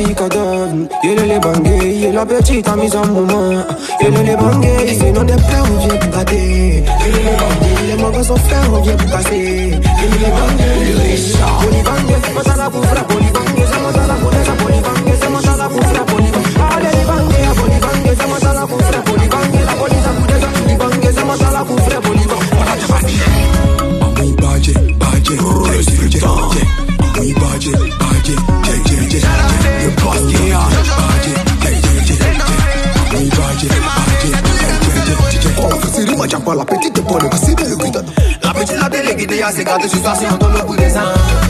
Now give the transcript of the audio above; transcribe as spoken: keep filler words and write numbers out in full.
petit cadavre. Il est les bangés, il est la petite amise en moment. Il est les bangés, c'est non des pleurs, on vient pour gâter. Il est les bangés, les mauvais sont frères, on vient pour casser. Il est les bangés, il est ça. Polybangés, moi ça la bouffe la polybangés, ça moi ça la bouffe la polybangés, ça moi ça la bouffe la polybangés. Allez les bangés, la polybangés, ça moi ça la bouffe la polybangés, la polybangés, la polybangés, ça moi ça la bouffe la polybangés. Oui, badge, badge, badge, oui, badge, badge, le boss qui a badge, oui, badge, badge, oh, c'est le match à pas la petite bonne, c'est le cuit. La petite la déléguée, c'est gardé sur sa c'est dans le bout des ans.